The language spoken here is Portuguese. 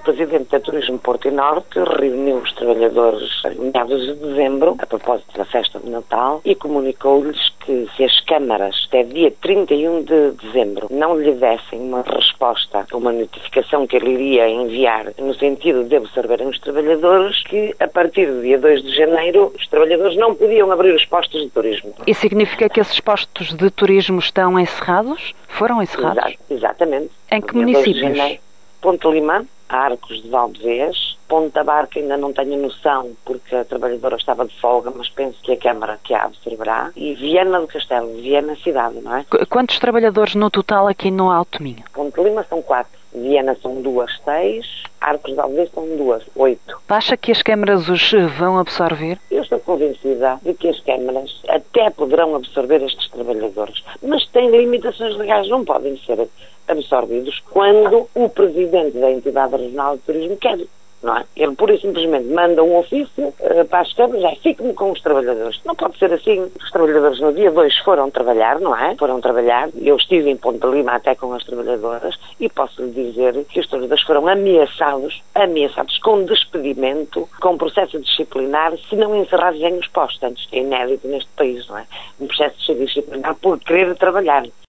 Presidente da Turismo Porto e Norte reuniu os trabalhadores em meados de dezembro, a propósito da festa de Natal, e comunicou-lhes que se as câmaras até dia 31 de dezembro não lhe dessem uma resposta, uma notificação que ele iria enviar no sentido de absorverem os trabalhadores, que a partir do dia 2 de janeiro os trabalhadores não podiam abrir os postos de turismo. E significa que esses postos de turismo estão encerrados? Foram encerrados? Exatamente. Em que municípios? Ponte Lima, Arcos de Valdevez, Ponta Barca ainda não tenho noção porque a trabalhadora estava de folga, mas penso que a Câmara que a absorverá, e Viana do Castelo, Viana cidade, não é? Quantos trabalhadores no total aqui no Alto Minho? Ponte Lima são 4, Viana são 2, 6, Arcos de Valdevez são 2, 8. Acha que as câmaras os vão absorver? Eu estou convencida de que as câmaras até poderão absorver estes trabalhadores, mas têm limitações legais, não podem ser absorvidos quando o Presidente da entidade regional de turismo quer, não é? Ele pura e simplesmente manda um ofício para as câmaras, fiquem com os trabalhadores. Não pode ser assim. Os trabalhadores no dia 2 foram trabalhar, não é? Foram trabalhar. Eu estive em Ponta Lima até com as trabalhadoras e posso lhe dizer que os trabalhadores foram ameaçados com despedimento, com processo disciplinar, se não encerrarem os postos. Antes, é inédito neste país, não é? Um processo disciplinar por querer trabalhar.